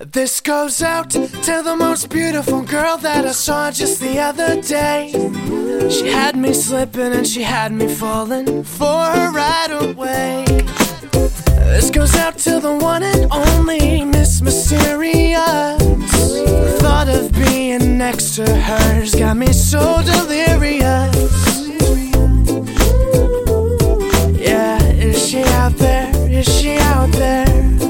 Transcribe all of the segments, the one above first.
This goes out to the most beautiful girl that I saw just the other day. She had me slipping and she had me falling for her right away. This goes out to the one and only Miss Mysterious. The thought of being next to her's got me so delirious. Yeah, is she out there? Is she out there?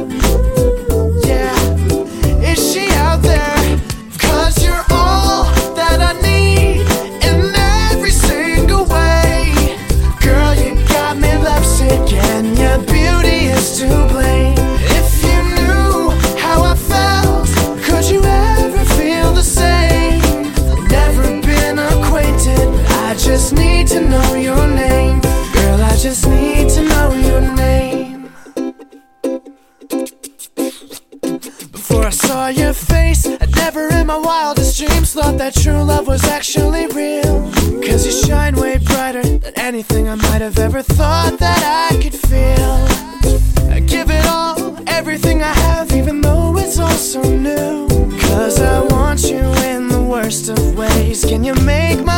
And your beauty is to blame. If you knew how I felt, could you ever feel the same? Never been acquainted, but I just need to know your name. Girl, I just need to know your name. Before I saw your face, I'd never in my wildest dreams thought that true love was actually real. Cause you shine way brighter than anything I might have ever thought that I could feel. I give it all, everything I have, even though it's all so new. Cause I want you in the worst of ways. Can you make my